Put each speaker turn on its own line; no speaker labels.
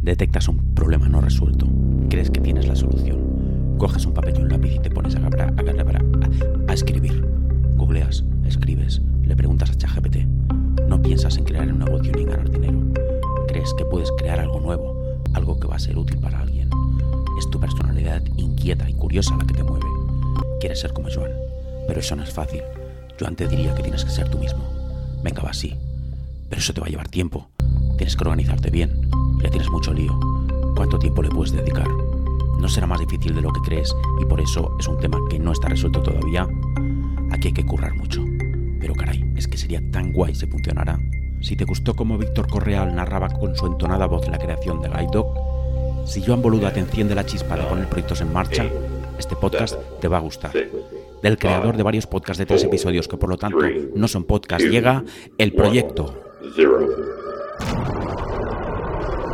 Detectas un problema no resuelto. Crees que tienes la solución. Coges un papel y un lápiz y te pones a escribir. Googleas, escribes, le preguntas a ChatGPT. No piensas en crear un negocio ni en ganar dinero. Crees que puedes crear algo nuevo, algo que va a ser útil para alguien. Es tu personalidad inquieta y curiosa la que te mueve. Quieres ser como Joan, pero eso no es fácil. Joan te diría que tienes que ser tú mismo. Venga, va, sí. Pero eso te va a llevar tiempo. Tienes que organizarte bien. Ya tienes mucho lío. ¿Cuánto tiempo le puedes dedicar? ¿No será más difícil de lo que crees y por eso es un tema que no está resuelto todavía? Aquí hay que currar mucho. Pero caray, es que sería tan guay si funcionara. Si te gustó cómo Víctor Correal narraba con su entonada voz la creación de Guide Dog, si Joan Boluda te enciende la chispa de poner proyectos en marcha, este podcast te va a gustar. Del creador de varios podcasts de 3 episodios que por lo tanto no son podcasts, llega El Proyecto.